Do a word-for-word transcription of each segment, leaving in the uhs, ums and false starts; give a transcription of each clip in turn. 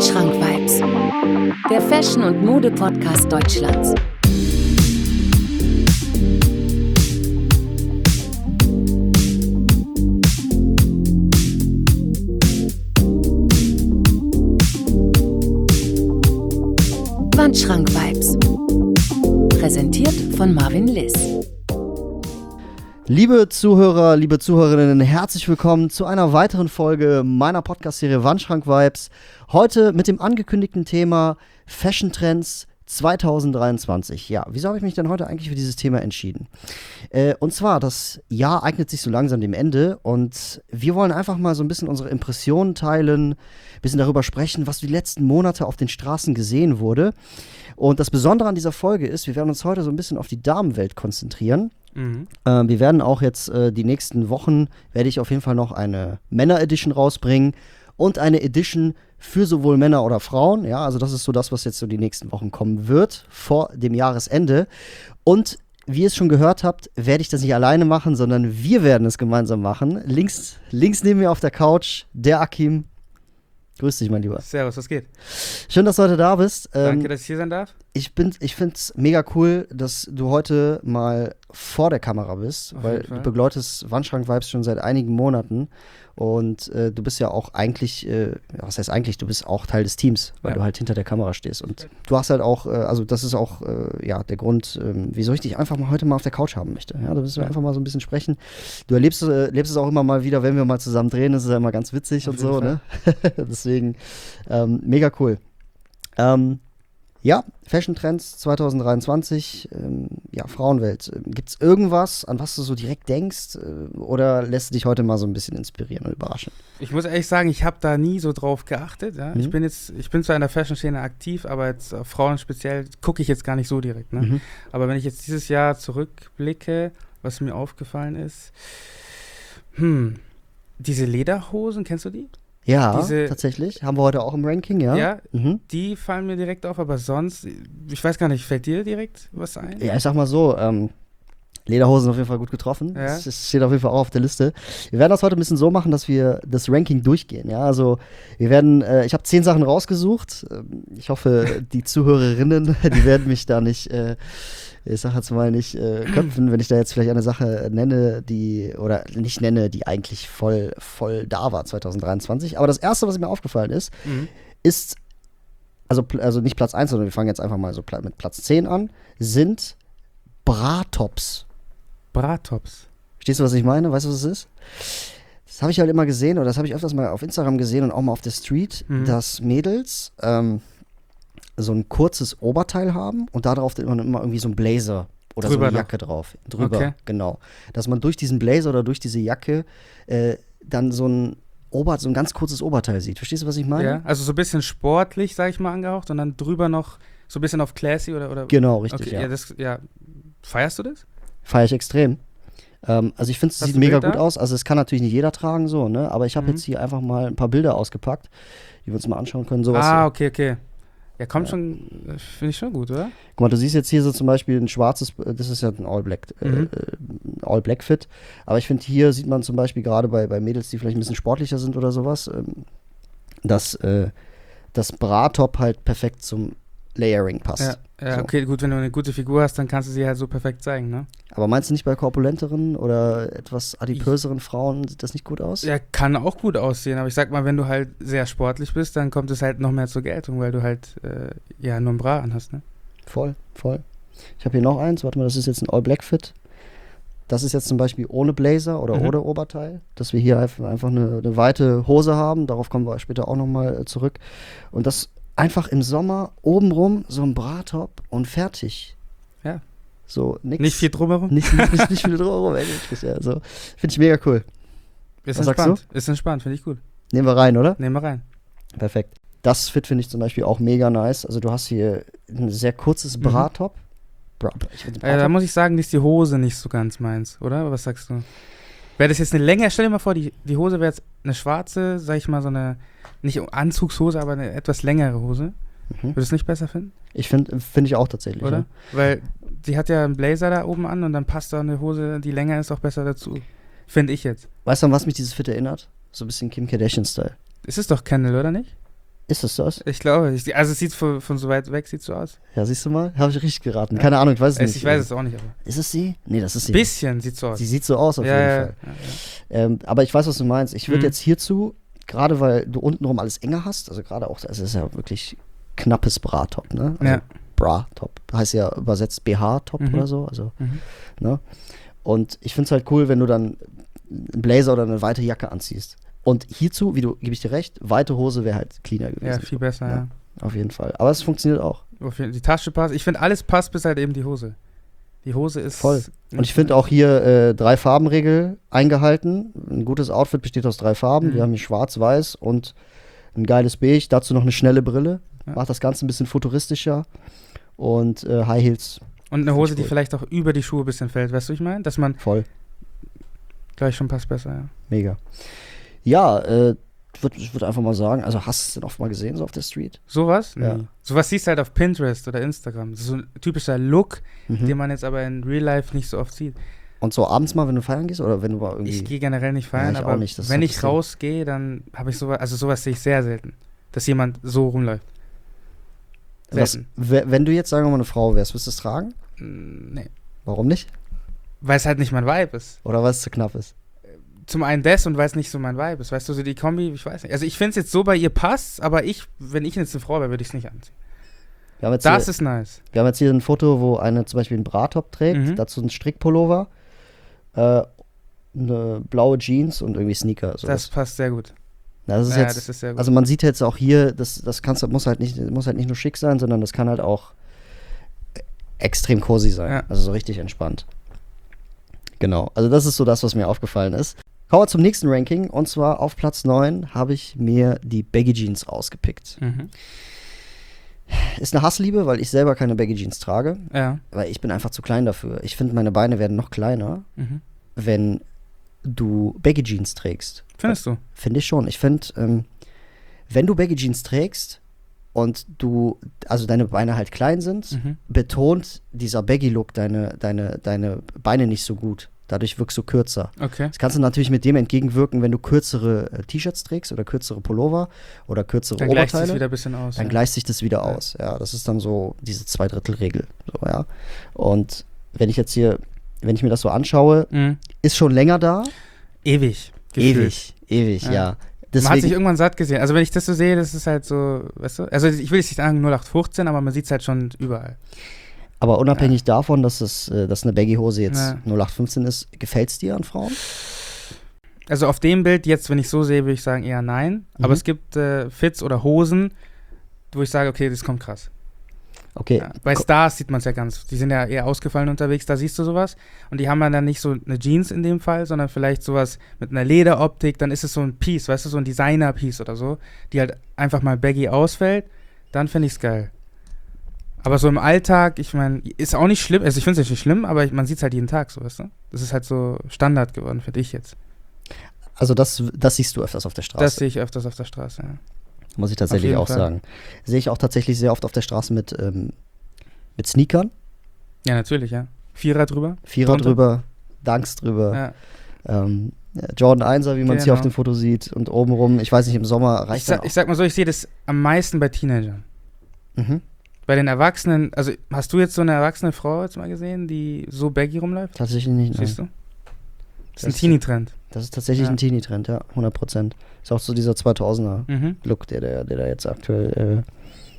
Wandschrank-Vibes, der Fashion- und Mode-Podcast Deutschlands. Wandschrank-Vibes, präsentiert von Marvin Liss. Liebe Zuhörer, liebe Zuhörerinnen, herzlich willkommen zu einer weiteren Folge meiner Podcast-Serie Wandschrank-Vibes. Heute mit dem angekündigten Thema Fashion Trends zwanzig dreiundzwanzig. Ja, wieso habe ich mich denn heute eigentlich für dieses Thema entschieden? Äh, und zwar, das Jahr eignet sich so langsam dem Ende und wir wollen einfach mal so ein bisschen unsere Impressionen teilen, ein bisschen darüber sprechen, was die letzten Monate auf den Straßen gesehen wurde. Und das Besondere an dieser Folge ist, wir werden uns heute so ein bisschen auf die Damenwelt konzentrieren. Mhm. Ähm, wir werden auch jetzt äh, die nächsten Wochen, werde ich auf jeden Fall noch eine Männer-Edition rausbringen und eine Edition für sowohl Männer oder Frauen. Ja, also das ist so das, was jetzt so die nächsten Wochen kommen wird, vor dem Jahresende. Und wie ihr es schon gehört habt, werde ich das nicht alleine machen, sondern wir werden es gemeinsam machen. Links, links neben mir auf der Couch, der Akim. Grüß dich, mein Lieber. Servus, was geht? Schön, dass du heute da bist. Danke, ähm, dass ich hier sein darf. Ich, bin, ich finde es mega cool, dass du heute mal vor der Kamera bist, Auf weil jeden Fall. du begleitest Wandschrank-Vibes schon seit einigen Monaten und äh, du bist ja auch eigentlich, äh, was heißt eigentlich, du bist auch Teil des Teams, weil Ja. du halt hinter der Kamera stehst und du hast halt auch, äh, also das ist auch äh, ja, der Grund, äh, wieso ich dich einfach mal heute mal auf der Couch haben möchte. Ja, da müssen wir Ja. einfach mal so ein bisschen sprechen. Du erlebst, äh, erlebst es auch immer mal wieder, wenn wir mal zusammen drehen, das ist ja immer ganz witzig Auf und jeden so, Fall. ne? Deswegen, ähm, mega cool. Ähm, Ja, Fashion Trends zwanzig dreiundzwanzig, ähm, ja, Frauenwelt. Gibt es irgendwas, an was du so direkt denkst äh, oder lässt du dich heute mal so ein bisschen inspirieren und überraschen? Ich muss ehrlich sagen, ich habe da nie so drauf geachtet. Ja? Mhm. Ich bin jetzt, ich bin zwar in der Fashion-Szene aktiv, aber jetzt auf Frauen speziell gucke ich jetzt gar nicht so direkt. Ne? Mhm. Aber wenn ich jetzt dieses Jahr zurückblicke, was mir aufgefallen ist, hm, diese Lederhosen, kennst du die? Ja, Diese- tatsächlich. Haben wir heute auch im Ranking, ja? Ja, Mhm. die fallen mir direkt auf, aber sonst, ich weiß gar nicht, fällt dir direkt was ein? Ja, ich sag mal so, ähm, Lederhosen auf jeden Fall gut getroffen. Ja. Das, das steht auf jeden Fall auch auf der Liste. Wir werden das heute ein bisschen so machen, dass wir das Ranking durchgehen. Ja, also wir werden, äh, ich habe zehn Sachen rausgesucht. Ähm, Ich hoffe, die Zuhörerinnen, die werden mich da nicht, äh, ich sag jetzt mal nicht äh, köpfen, wenn ich da jetzt vielleicht eine Sache nenne, die, oder nicht nenne, die eigentlich voll, voll da war zwanzig dreiundzwanzig. Aber das Erste, was mir aufgefallen ist, Mhm. ist, also, pl- also nicht Platz eins, sondern wir fangen jetzt einfach mal so pla- mit Platz zehn an, sind Bra-Tops. Bra-Tops. Verstehst du, was ich meine? Weißt du, was es ist? Das habe ich halt immer gesehen, oder das habe ich öfters mal auf Instagram gesehen und auch mal auf der Street, Mhm. dass Mädels ähm, so ein kurzes Oberteil haben und darauf dann immer irgendwie so ein Blazer oder Drüber so eine noch. Jacke drauf. Drüber, Okay. genau. Dass man durch diesen Blazer oder durch diese Jacke äh, dann so ein Ober, so ein ganz kurzes Oberteil sieht. Verstehst du, was ich meine? Ja, also so ein bisschen sportlich, sag ich mal, angehaucht und dann drüber noch so ein bisschen auf classy oder, oder Genau, richtig, okay, ja. ja. das, ja. Feierst du das? Feiere ich extrem. Ähm, also ich finde, es Hast sieht du mega Bilder? gut aus. Also es kann natürlich nicht jeder tragen, so, ne? Aber ich habe Mhm. jetzt hier einfach mal ein paar Bilder ausgepackt, die wir uns mal anschauen können. Sowas ah, hier. okay, okay. Ja, kommt schon, äh, finde ich schon gut, oder? Guck mal, du siehst jetzt hier so zum Beispiel ein schwarzes, äh, das ist ja ein All-Black, Mhm. äh, All-Black-Fit. Aber ich finde, hier sieht man zum Beispiel gerade bei, bei Mädels, die vielleicht ein bisschen sportlicher sind oder sowas, ähm, dass äh, das Bra-Top halt perfekt zum Layering passt. Ja, ja So. okay, gut, wenn du eine gute Figur hast, dann kannst du sie halt so perfekt zeigen, ne? Aber meinst du nicht bei korpulenteren oder etwas adipöseren Frauen sieht das nicht gut aus? Ja, kann auch gut aussehen, aber ich sag mal, wenn du halt sehr sportlich bist, dann kommt es halt noch mehr zur Geltung, weil du halt, äh, ja, nur ein Bra anhast, ne? Voll, voll. Ich habe hier noch eins, warte mal, das ist jetzt ein All-Black-Fit. Das ist jetzt zum Beispiel ohne Blazer oder Mhm. ohne Oberteil, dass wir hier einfach einfach eine, eine weite Hose haben. Darauf kommen wir später auch nochmal äh, zurück. Und das einfach im Sommer obenrum so ein Bra-Top und fertig. Ja. So nix. Nicht viel drumherum? Nicht, nicht, nicht, nicht viel drumherum, ey, wirklich, ja, so. Finde ich mega cool. Ist Was sagst entspannt. Ist entspannt, finde ich gut. Nehmen wir rein, oder? Nehmen wir rein. Perfekt. Das Fit finde ich zum Beispiel auch mega nice. Also du hast hier ein sehr kurzes Mhm. Bra-Top. Bra ich find Äh, da Bra-Top- muss ich sagen, ist die Hose nicht so ganz meins, oder? Was sagst du? Wäre das jetzt eine Länge, stell dir mal vor, die, die Hose wäre jetzt eine schwarze, sag ich mal, so eine, nicht Anzugshose, aber eine etwas längere Hose. Mhm. Würdest du es nicht besser finden? Ich finde finde ich auch tatsächlich. Oder? Ja. Weil die hat ja einen Blazer da oben an und dann passt da eine Hose, die länger ist, auch besser dazu. Finde ich jetzt. Weißt du, an was mich dieses Fit erinnert? So ein bisschen Kim Kardashian-Style. Es ist doch Kendall, oder nicht? Ist das das? Ich glaube, ich, also es sieht von, von so weit weg, sieht so aus. Ja, siehst du mal? Habe ich richtig geraten. Keine Ahnung, ich weiß es Ich, nicht. ich weiß es auch nicht, aber. Ist es sie? Nee, das ist sie. Bisschen sieht so aus. Sie sieht so aus auf ja, jeden ja, Fall. ja, ja. Ähm, aber ich weiß, was du meinst. Ich würde Mhm. jetzt hierzu, gerade weil du untenrum alles enger hast, also gerade auch, es ist ja wirklich knappes Bra-Top, ne? Also Ja. Bra-Top. Heißt ja übersetzt B H-Top Mhm. oder so. Also, Mhm. ne? Und ich finde es halt cool, wenn du dann einen Blazer oder eine weite Jacke anziehst. Und hierzu, wie du, gebe ich dir recht, weite Hose wäre halt cleaner gewesen. Ja, viel besser, Ja. ja. Auf jeden Fall. Aber es funktioniert auch. Auf jeden- Die Tasche passt. Ich finde, alles passt, bis halt eben die Hose. Die Hose ist. Voll. Und ich finde auch hier äh, drei Farbenregel eingehalten. Ein gutes Outfit besteht aus drei Farben. Mhm. Wir haben hier schwarz, weiß und ein geiles Beige. Dazu noch eine schnelle Brille. Ja. Macht das Ganze ein bisschen futuristischer. Und äh, High Heels Und eine Hose, die cool. vielleicht auch über die Schuhe ein bisschen fällt. Weißt du, was ich meine? Dass man voll. gleich schon passt besser, ja. Mega. Ja, äh, würd, ich würde einfach mal sagen, also hast du es denn oft mal gesehen, so auf der Street? Sowas? Ja. Nee. Sowas siehst du halt auf Pinterest oder Instagram. Das ist so ein typischer Look, Mhm. den man jetzt aber in Real Life nicht so oft sieht. Und so abends mal, wenn du feiern gehst? Oder wenn du mal irgendwie. Ich gehe generell nicht feiern, Ja, ich auch aber nicht, das ist wenn halt ich das Ding. rausgehe, dann habe ich sowas, also sowas sehe ich sehr selten, dass jemand so rumläuft. was, Selten. w- wenn du jetzt, sagen wir mal, eine Frau wärst, würdest du es tragen? Mm, Nee. Warum nicht? Weil es halt nicht mein Vibe ist. Oder weil es zu knapp ist? Zum einen das und weil es nicht so mein Vibe ist. Weißt du, so die Kombi, ich weiß nicht. Also ich finde es jetzt so, bei ihr passt, aber ich, wenn ich jetzt eine Frau wäre, würde ich es nicht anziehen. Wir haben, jetzt Das hier, ist nice. wir haben jetzt hier ein Foto, wo eine zum Beispiel einen Bra-Top trägt, Mhm. dazu ein Strickpullover, äh, eine blaue Jeans und irgendwie Sneaker. So Das passt sehr gut. das ist ja, jetzt, das ist sehr gut. also man sieht jetzt auch hier, das, das kannst, muss, halt nicht, muss halt nicht nur schick sein, sondern das kann halt auch extrem cozy sein. Ja. Also so richtig entspannt. Genau, also das ist so das, was mir aufgefallen ist. Kommen wir zum nächsten Ranking, und zwar auf Platz neun habe ich mir die Baggy Jeans ausgepickt. Mhm. Ist eine Hassliebe, weil ich selber keine Baggy Jeans trage, Ja. weil ich bin einfach zu klein dafür. Ich finde, meine Beine werden noch kleiner, Mhm. wenn du Baggy Jeans trägst. Findest du? Finde ich schon. Ich finde, ähm, wenn du Baggy Jeans trägst und du, also deine Beine halt klein sind, Mhm. betont dieser Baggy-Look deine, deine, deine Beine nicht so gut. Dadurch wirkst du kürzer. Okay. Das kannst du natürlich mit dem entgegenwirken, wenn du kürzere äh, T-Shirts trägst oder kürzere Pullover oder kürzere Dann gleicht Oberteile. es wieder ein bisschen aus. Dann ja. gleicht sich das wieder Ja. aus. Ja, das ist dann so diese Zweidrittel-Regel. So, ja. Und wenn ich jetzt hier, wenn ich mir das so anschaue, Mhm. ist schon länger da. Ewig. gefühlt. Ewig, ewig, Ja. ja. Man hat Deswegen, sich irgendwann satt gesehen. Also wenn ich das so sehe, das ist halt so, weißt du, also ich will jetzt nicht sagen null acht fünfzehn, aber man sieht es halt schon überall. aber unabhängig davon, dass es, äh, dass eine Baggy-Hose jetzt Ja. null acht fünfzehn ist, gefällt es dir an Frauen? Also auf dem Bild jetzt, wenn ich so sehe, würde ich sagen eher nein. Mhm. Aber es gibt äh, Fits oder Hosen, wo ich sage, okay, das kommt krass. Okay. Ja. Bei Stars sieht man es ja ganz. Die sind ja eher ausgefallen unterwegs, da siehst du sowas. Und die haben dann nicht so eine Jeans in dem Fall, sondern vielleicht sowas mit einer Lederoptik. Dann ist es so ein Piece, weißt du, so ein Designer-Piece oder so, die halt einfach mal baggy ausfällt. Dann finde ich es geil. Aber so im Alltag, ich meine, ist auch nicht schlimm. Also ich finde es nicht schlimm, aber ich, man sieht es halt jeden Tag so, weißt du. Das ist halt so Standard geworden für dich jetzt. Also das, das siehst du öfters auf der Straße. Das sehe ich öfters auf der Straße, ja. Muss ich tatsächlich jeden auch Fall. sagen. Sehe ich auch tatsächlich sehr oft auf der Straße mit, ähm, mit Sneakern. Ja, natürlich, ja. Vierer drüber. Vierer Drunter. drüber, Dunks drüber. Ja. Ähm, Jordan Einser, wie man es hier Genau. auf dem Foto sieht. Und obenrum, ich weiß nicht, im Sommer Ich, reicht sag, dann ich sag mal so, ich sehe das am meisten bei Teenagern. auch. Mhm. Bei den Erwachsenen, also hast du jetzt so eine erwachsene Frau jetzt mal gesehen, die so baggy rumläuft? Tatsächlich nicht. Nein. Siehst du? Das ist Das ein ist- Teenie-Trend. Das ist tatsächlich Ja. ein Teenie-Trend, ja, hundert Prozent. Ist auch so dieser zweitausender-Look, Mhm. der, der, der da jetzt aktuell äh,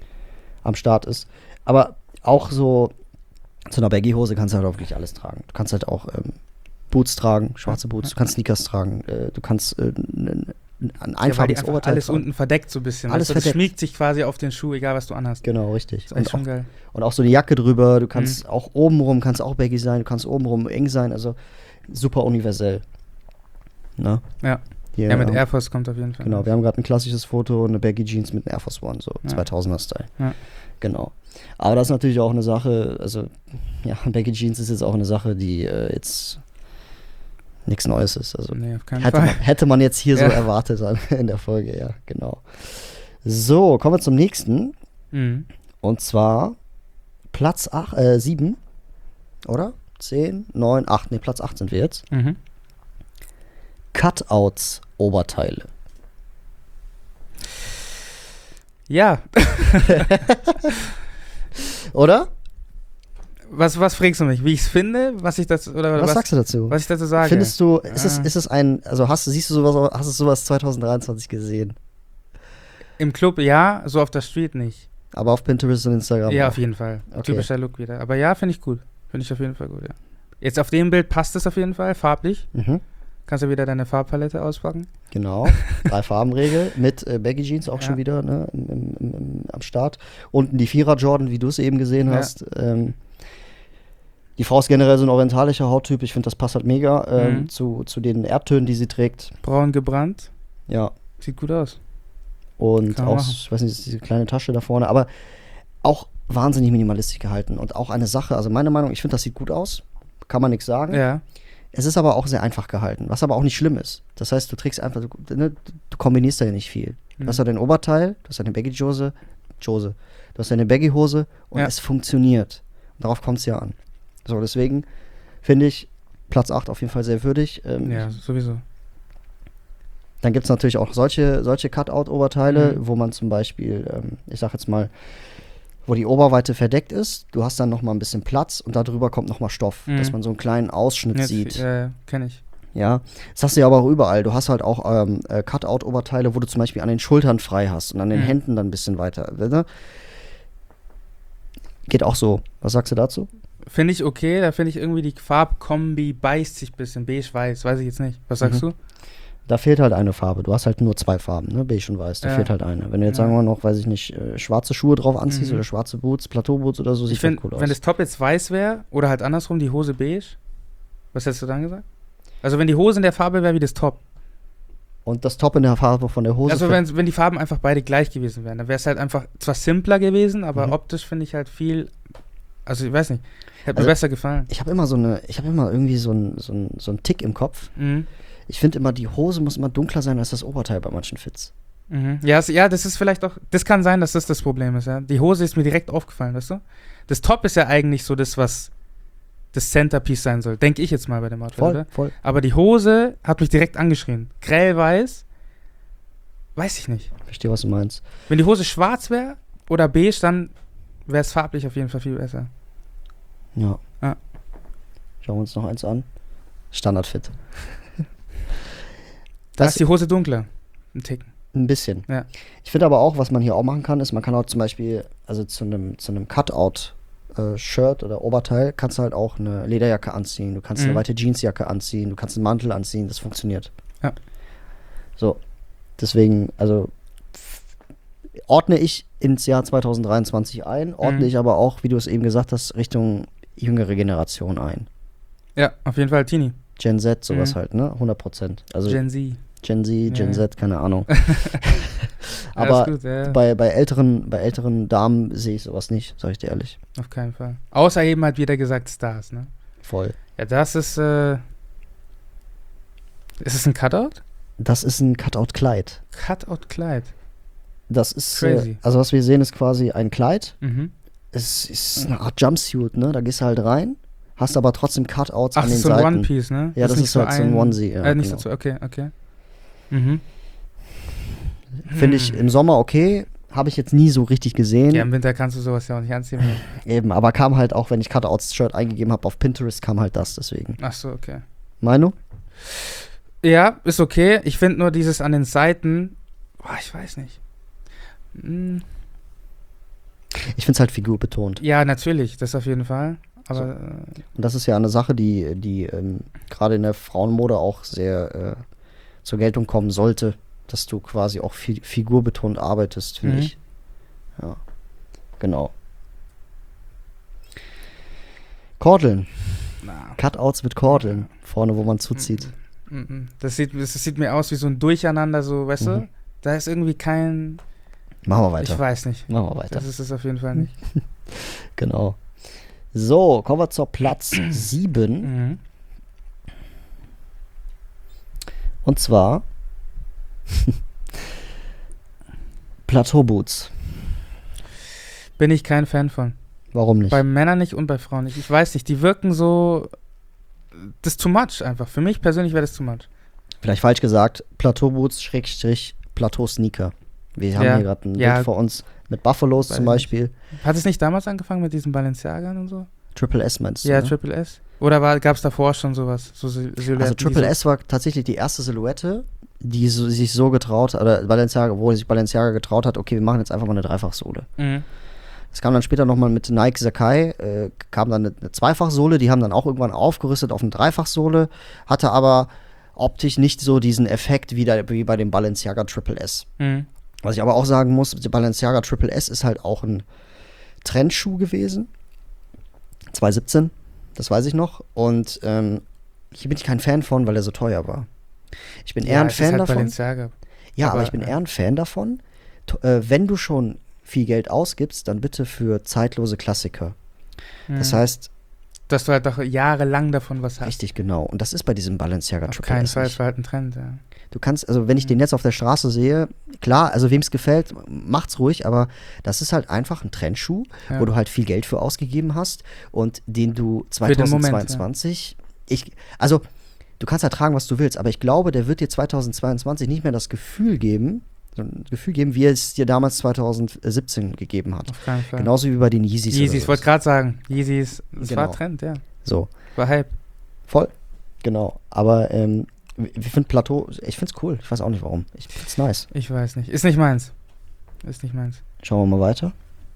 am Start ist. Aber auch so zu einer Baggy-Hose kannst du halt auch wirklich alles tragen. Du kannst halt auch ähm, Boots tragen, schwarze Boots, du kannst Sneakers tragen, äh, du kannst äh, ein, ein Ja, weil die einfarbiges einfach Oberteil alles tragen. unten verdeckt so ein bisschen. Alles weißt du? Das verdeckt. schmiegt sich quasi auf den Schuh, egal was du anhast. Genau, richtig. Das ist eigentlich Und schon auch, geil. und auch so eine Jacke drüber, du kannst Mhm. auch obenrum, kannst auch baggy sein, du kannst obenrum eng sein, also super universell. Na? Ja. Hier, Ja, mit ähm, Air Force kommt auf jeden Fall. Genau, wir haben gerade ein klassisches Foto, eine Baggy Jeans mit einem Air Force One, so Ja. zweitausender-Style. Ja. Genau. Aber das ist natürlich auch eine Sache, also, ja, Baggy Jeans ist jetzt auch eine Sache, die äh, jetzt nichts Neues ist. Also, Nee, auf keinen hätte Fall. man, hätte man jetzt hier Ja. so erwartet an, in der Folge, ja, genau. So, kommen wir zum nächsten. Mhm. Und zwar Platz acht, äh, sieben, oder? zehn, neun, acht, nee, Platz acht sind wir jetzt. Mhm. Cutouts Oberteile. Ja. Oder? Was, was fragst du mich? Wie ich es finde? Was ich das, oder Was, was, sagst du dazu? was ich dazu sage? Findest du, ist es, Ah. ist es ein, also hast du, siehst du sowas, hast du sowas zwanzig dreiundzwanzig gesehen? Im Club ja, so auf der Street nicht. Aber auf Pinterest und Instagram Ja, auch. auf jeden Fall. Okay. Typischer Look wieder. Aber ja, finde ich gut. Finde ich auf jeden Fall gut, ja. Jetzt auf dem Bild passt es auf jeden Fall, farblich. Mhm. Kannst du wieder deine Farbpalette auspacken? Genau, Drei-Farben-Regel mit äh, Baggy Jeans auch Ja. schon wieder ne, im, im, im, im, am Start. Unten die Vierer Jordan, wie du es eben gesehen Ja. hast. Ähm, die Frau ist generell so ein orientalischer Hauttyp. Ich finde, das passt halt mega ähm, Mhm. zu, zu den Erdtönen, die sie trägt. Braun gebrannt. Ja, Sieht gut aus. und Kann man auch, machen. ich weiß nicht, diese kleine Tasche da vorne, aber auch wahnsinnig minimalistisch gehalten. Und auch eine Sache, also meine Meinung, ich finde, das sieht gut aus. Kann man nichts sagen. Ja. Es ist aber auch sehr einfach gehalten, was aber auch nicht schlimm ist. Das heißt, du trägst einfach, du, ne, du kombinierst da ja nicht viel. Du Mhm. hast ja dein Oberteil, du hast deine Baggy-Jose, Jose, du hast deine Baggy-Hose und Ja. es funktioniert. Und darauf kommt es ja an. So, deswegen finde ich Platz acht auf jeden Fall sehr würdig. Ähm, Ja, sowieso. Dann gibt es natürlich auch solche, solche Cutout-Oberteile, Mhm. wo man zum Beispiel, ähm, ich sag jetzt mal, wo die Oberweite verdeckt ist, du hast dann noch mal ein bisschen Platz und darüber kommt noch mal Stoff, Mhm. dass man so einen kleinen Ausschnitt Jetzt, sieht. äh, kenn ich. Ja, das hast du ja aber auch überall. Du hast halt auch ähm, äh, Cutout-Oberteile, wo du zum Beispiel an den Schultern frei hast und an den Mhm. Händen dann ein bisschen weiter. Ne? Geht auch so. Was sagst du dazu? Finde ich okay, da finde ich irgendwie die Farbkombi beißt sich ein bisschen. Beige-Weiß, weiß ich jetzt nicht. Was sagst Mhm. du? Da fehlt halt eine Farbe. Du hast halt nur zwei Farben, ne? Beige und weiß. Da Ja. fehlt halt eine. Wenn du jetzt Ja. sagen wir mal noch, weiß ich nicht, äh, schwarze Schuhe drauf anziehst Mhm. oder schwarze Boots, Plateauboots oder so, sieht Ich finde, halt cool aus. wenn das Top jetzt weiß wäre oder halt andersrum, die Hose beige, was hättest du dann gesagt? Also wenn die Hose in der Farbe wäre wie das Top. Und das Top in der Farbe von der Hose. Also fällt- wenn, wenn die Farben einfach beide gleich gewesen wären, dann wäre es halt einfach zwar simpler gewesen, aber Mhm. optisch finde ich halt viel, also ich weiß nicht, hätte Also- mir besser gefallen. ich habe immer so eine, ich habe immer irgendwie so einen so ein, so ein Tick im Kopf. Mhm. Ich finde immer, die Hose muss immer dunkler sein als das Oberteil bei manchen Fits. Mhm. Ja, es, ja, das ist vielleicht auch, das kann sein, dass das das Problem ist, ja. Die Hose ist mir direkt aufgefallen, weißt du? Das Top ist ja eigentlich so das, was das Centerpiece sein soll, denke ich jetzt mal bei dem Outfit, Voll, oder? voll. Aber die Hose hat mich direkt angeschrien. Grellweiß, weiß ich nicht. Verstehe, was du meinst. Wenn die Hose schwarz wäre oder beige, dann wäre es farblich auf jeden Fall viel besser. Ja. Ja. Schauen wir uns noch eins an. Standardfit. Da Das- ist die Hose dunkler. Ein Ticken. Ein bisschen. Ja. Ich finde aber auch, was man hier auch machen kann, ist, man kann auch zum Beispiel, also zu einem zu einem Cutout-Shirt oder Oberteil, kannst du halt auch eine Lederjacke anziehen, du kannst eine Mhm. weite Jeansjacke anziehen, du kannst einen Mantel anziehen, das funktioniert. Ja. So, deswegen, also f- ordne ich ins Jahr zwanzig dreiundzwanzig ein, ordne Mhm. ich aber auch, wie du es eben gesagt hast, Richtung jüngere Generation ein. Ja, auf jeden Fall Teenie. Gen Z, sowas Mhm. halt, ne? hundert Prozent. Also Gen Z. Gen Z, Gen Ja. Z, keine Ahnung. Alles Aber gut, ja, bei, bei, älteren, bei älteren Damen sehe ich sowas nicht, sag ich dir ehrlich. auf keinen Fall. Außer eben halt wieder gesagt Stars, ne? Voll. Ja, das ist, äh. Ist es ein Cutout? Das ist ein Cutout-Kleid. Cutout-Kleid. Das ist, äh, Crazy. also was wir sehen, ist quasi ein Kleid. Mhm. Es ist eine Art Jumpsuit, ne? Da gehst du halt rein, hast aber trotzdem Cutouts Ach, an das den ist so ein Seiten. One-Piece, ne? Ja, das nicht ist halt so ein Onesie, ja, äh, nicht genau. so, okay, okay. Mhm. Finde ich im Sommer okay, habe ich jetzt nie so richtig gesehen. Ja, im Winter kannst du sowas ja auch nicht anziehen. Eben, aber kam halt auch, wenn ich Cutouts-Shirt eingegeben habe auf Pinterest, kam halt das, deswegen. Ach so, okay. Meinung? Ja, ist okay. Ich finde nur dieses an den Seiten, boah, ich weiß nicht. Hm, Ich finde es halt figurbetont. ja, natürlich, das auf jeden Fall. Aber äh, Und das ist ja eine Sache, die, die ähm, gerade in der Frauenmode auch sehr äh, zur Geltung kommen sollte, dass du quasi auch fi figurbetont arbeitest, finde Mhm. ich. Ja, genau. Kordeln. na, Cutouts mit Kordeln. Vorne, wo man zuzieht. mm, mm. das, sieht, das sieht mir aus wie so ein Durcheinander, so, weißt Mhm. du? Da ist irgendwie kein, Machen wir weiter. ich weiß nicht. Machen wir weiter. Das ist es auf jeden Fall nicht. Genau. So, kommen wir zur Platz sieben. Mhm. Und zwar Plateauboots. Bin ich kein Fan von. Warum nicht? Bei Männern nicht und bei Frauen nicht. Ich weiß nicht, die wirken so, das ist too much einfach. Für mich persönlich wäre das too much. Vielleicht falsch gesagt, Plateauboots Schrägstrich Plateau-Sneaker. Wir haben Ja. hier gerade ein Ja. Bild vor uns mit Buffalos Weiß zum ich Beispiel. Hat es nicht damals angefangen mit diesen Balenciagern und so? Triple S meinst du, Ja, ne? Triple S. Oder gab es davor schon sowas? So Sil- Silhouetten, Also die Triple so- S war tatsächlich die erste Silhouette, die so, sich so getraut, oder Balenciaga, wo sich Balenciaga getraut hat, okay, wir machen jetzt einfach mal eine Dreifachsohle. Mhm. Es kam dann später nochmal mit Nike Sakai, äh, kam dann eine, eine Zweifachsohle, die haben dann auch irgendwann aufgerüstet auf eine Dreifachsohle, hatte aber optisch nicht so diesen Effekt wie, da, wie bei dem Balenciaga Triple S. Mhm. Was ich aber auch sagen muss, der Balenciaga Triple S ist halt auch ein Trendschuh gewesen. zwanzig siebzehn, das weiß ich noch. Und ähm, hier bin ich kein Fan von, weil er so teuer war. Ich bin eher Ja, ein es ist Fan halt davon. Balenciaga. Ja, aber, aber, ich bin äh, eher ein Fan davon. To- äh, wenn du schon viel Geld ausgibst, dann bitte für zeitlose Klassiker. Mhm. Das heißt, dass du halt doch jahrelang davon was hast. richtig genau. Und das ist bei diesem Balenciaga Auf Triple keinen S Fall, nicht. es war halt ein Trend, ja. Du kannst, also wenn ich den jetzt auf der Straße sehe, klar, also wem es gefällt, macht's ruhig, aber das ist halt einfach ein Trendschuh, Ja. wo du halt viel Geld für ausgegeben hast und den du den Moment, zweitausendzweiundzwanzig, ich, also du kannst ja tragen, was du willst, aber ich glaube, der wird dir zweitausendzweiundzwanzig nicht mehr das Gefühl geben, so ein Gefühl geben, wie es dir damals zweitausendsiebzehn gegeben hat. Auf keinen Fall. Genauso wie bei den Yeezys. Yeezys, oder ich wollte sowas. gerade sagen, Yeezys, es Genau. war Trend, ja. So, War Hype. voll. Genau. Aber ähm, ich finde Plateau, ich finde es cool. Ich weiß auch nicht warum. Ich finde es nice. Ich weiß nicht. Ist nicht meins. Ist nicht meins. Schauen wir mal weiter.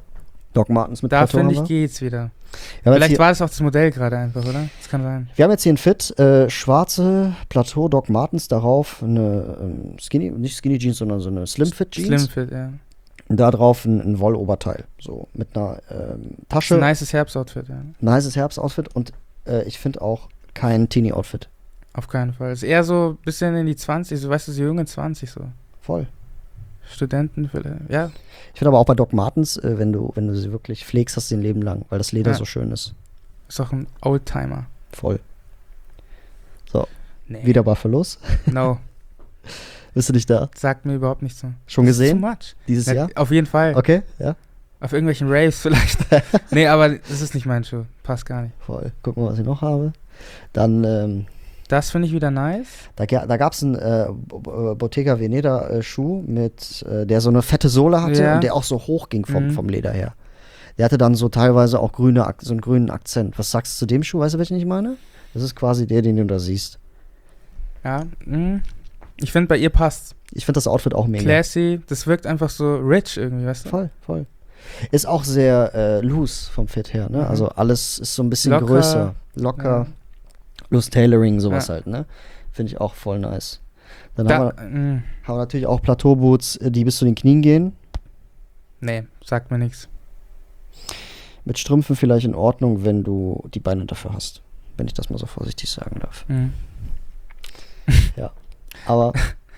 Doc Martens mit Da Plateau finde ich, haben wir. geht's wieder. Wir haben, jetzt Vielleicht hier, war es auch das Modell gerade einfach, oder? Das kann sein. wir haben jetzt hier ein Fit, äh, schwarze Plateau Doc Martens, darauf eine ähm, Skinny, nicht Skinny Jeans, sondern so eine Slim Fit Jeans. Slim Fit, ja. Und da drauf ein, ein Wolloberteil. So mit einer ähm, Das Tasche. ist ein nices Herbstoutfit, ja. Nices Herbstoutfit und äh, ich finde auch kein Teenie-Outfit. Auf keinen Fall. Ist eher so ein bisschen in die zwanzig, so weißt du, so junge zwanzig so. Voll. Studenten, vielleicht. Ja, Ich finde aber auch bei Doc Martens, äh, wenn du, wenn du sie wirklich pflegst, hast du ein Leben lang, weil das Leder Ja. so schön ist. ist auch ein Oldtimer. Voll. Nee. Wieder Buffalos. No. Bist du nicht da? Sagt mir überhaupt nichts so. Schon gesehen? Too much. Dieses Na, Jahr? Auf jeden Fall. Okay, ja. Auf irgendwelchen Raves vielleicht. Nee, aber das ist nicht mein Schuh. Passt gar nicht. Voll. Gucken wir, was ich noch habe. Dann, ähm, Das finde ich wieder nice. da, ga- da gab es einen äh, B- äh, Bottega Veneta äh, Schuh, mit, äh, der so eine fette Sohle hatte Ja. und der auch so hoch ging vom, Mhm. vom Leder her. Der hatte dann so teilweise auch grüne, Ak- so einen grünen Akzent. Was sagst du zu dem Schuh? Weißt du, welchen ich meine? Das ist quasi der, den du da siehst. Ja, mh. Ich finde, bei ihr passt. Ich finde das Outfit auch mega. Classy. Das wirkt einfach so rich irgendwie, weißt du? Voll, voll. Ist auch sehr äh, loose vom Fit her, ne? Mhm. Also alles ist so ein bisschen Locker. größer. Locker. Ja. Loose Tailoring, sowas Ja. halt, ne? Finde ich auch voll nice. Dann Da, haben, wir, mh. haben wir natürlich auch Plateauboots, äh, die bis zu den Knien gehen. Nee, sagt mir nichts. Mit Strümpfen vielleicht in Ordnung, wenn du die Beine dafür hast. Wenn ich das mal so vorsichtig sagen darf. Mhm. Aber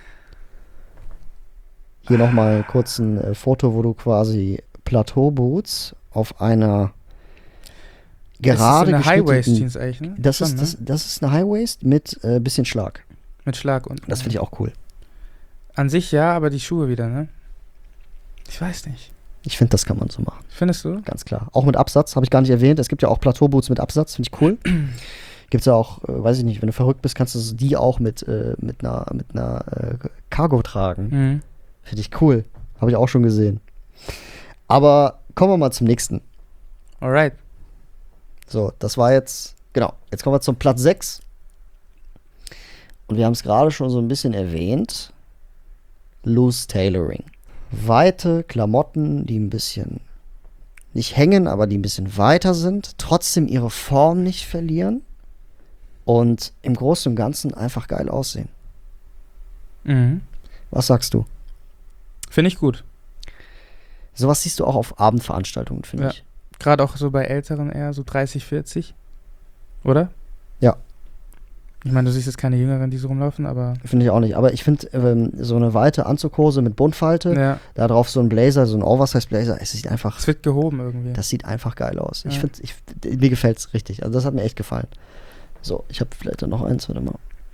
hier nochmal kurz ein äh, Foto, wo du quasi Plateauboots auf einer gerade das ist so eine geschnittenen- High-Waist-Jeans eigentlich, ne? Das Schon, ist, ne? das, das ist eine High-Waist mit äh, bisschen Schlag. Mit Schlag unten. Das finde ich auch cool. An sich ja, aber die Schuhe wieder, ne? Ich weiß nicht. Ich finde, das kann man so machen. Findest du? Ganz klar. Auch mit Absatz, habe ich gar nicht erwähnt. Es gibt ja auch Plateauboots mit Absatz, finde ich cool. Gibt es ja auch, äh, weiß ich nicht, wenn du verrückt bist, kannst du die auch mit, äh, mit einer, mit einer äh, Cargo tragen. Mhm. Finde ich cool. Habe ich auch schon gesehen. Aber kommen wir mal zum nächsten. Alright. So, das war jetzt, genau. Jetzt kommen wir zum Platz sechs. Und wir haben es gerade schon so ein bisschen erwähnt. Loose Tailoring. Weite Klamotten, die ein bisschen nicht hängen, aber die ein bisschen weiter sind, trotzdem ihre Form nicht verlieren und im Großen und Ganzen einfach geil aussehen. Mhm. Was sagst du? Finde ich gut. Sowas siehst du auch auf Abendveranstaltungen, finde Ja. ich. Gerade auch so bei Älteren eher, so dreißig, vierzig. Oder? Ja. Ich meine, du siehst jetzt keine Jüngeren, die so rumlaufen, aber Finde ich auch nicht. Aber ich finde, ähm, so eine weite Anzughose mit Buntfalte, ja, da drauf so ein Blazer, so ein Oversize-Blazer, es sieht einfach, es wird gehoben irgendwie. das sieht einfach geil aus. Ich Ja. finde, ich, mir gefällt es richtig. Also das hat mir echt gefallen. So, ich habe vielleicht noch eins, warte mal.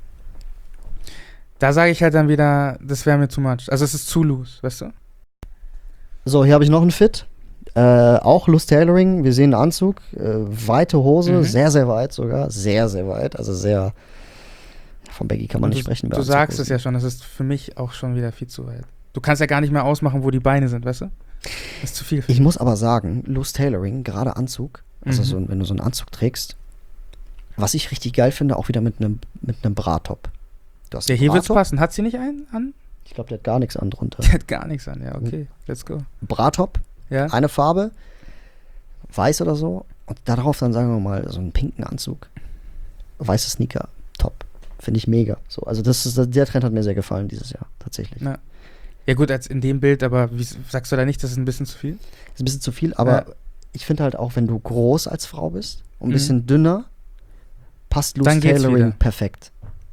Da sage ich halt dann wieder, das wäre mir too much. Also es ist zu loose, weißt du? So, hier habe ich noch einen Fit. Äh, auch Loose Tailoring. Wir sehen einen Anzug. Äh, weite Hose, Mhm. sehr, sehr weit sogar. Sehr, sehr weit. Also sehr. Von Baggy kann man Und nicht du, sprechen. bei Du sagst es Anzughosen. ja schon, das ist für mich auch schon wieder viel zu weit. Du kannst ja gar nicht mehr ausmachen, wo die Beine sind, weißt du? Das ist zu viel. Ich muss aber sagen, Loose Tailoring, gerade Anzug, also Mhm. so, wenn du so einen Anzug trägst, was ich richtig geil finde, auch wieder mit einem mit einem Bra-Top. Du hast Ja, einen hier wird's Bra-Top. passen. Hat sie nicht einen an? Ich glaube, der hat gar nichts an drunter. Die hat gar nichts an, ja, okay. Let's go. Bra-Top, Ja. eine Farbe, weiß oder so, und darauf dann, sagen wir mal, so einen pinken Anzug. Weiße Sneaker, top. Finde ich mega. So, also das ist, der Trend hat mir sehr gefallen dieses Jahr, tatsächlich. Ja. Ja gut, als in dem Bild, aber wie, sagst du da nicht, das ist ein bisschen zu viel? Ist ein bisschen zu viel, aber Ja. ich finde halt auch, wenn du groß als Frau bist und ein Mhm. bisschen dünner, passt Loose Dann geht's Tailoring wieder. perfekt.